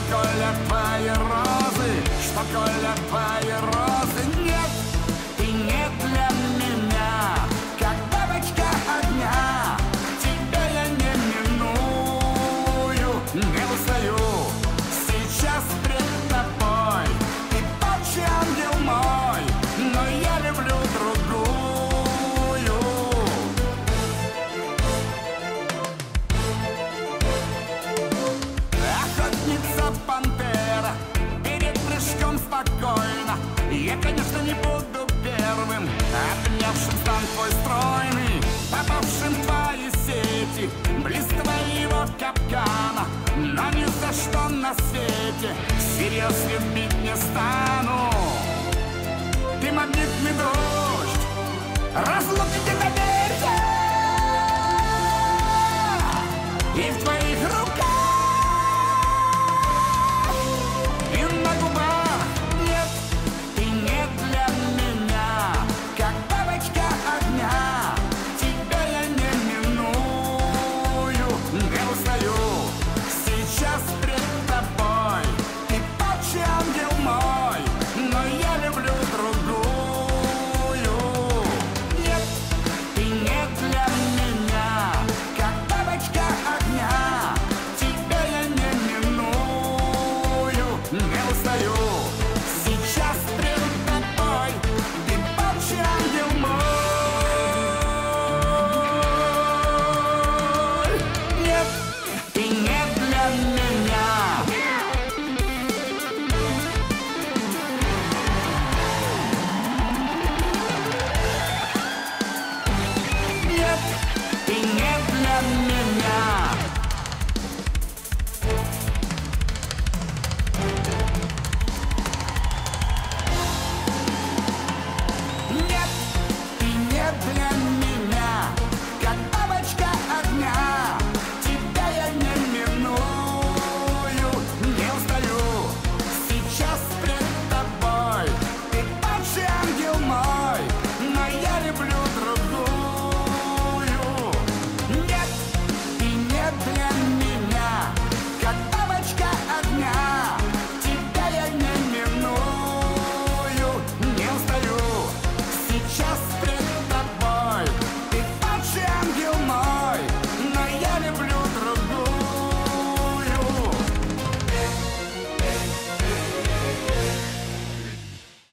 колят твои розы, что колят твои розы. Нет, ты не для меня, как бабочка огня. Тебя я не миную, не устаю. Сейчас пред тобой, ты тот ангел мой, но я люблю другую. Охотница пантера, перед прыжком спокойно. Я, конечно, не буду первым, обнявшим стан твой стройный, попавшим в твои сети, близ твоего капкана. Но ни за что на свете всерьез любить не стану. Ты магнитный дождь, разлуки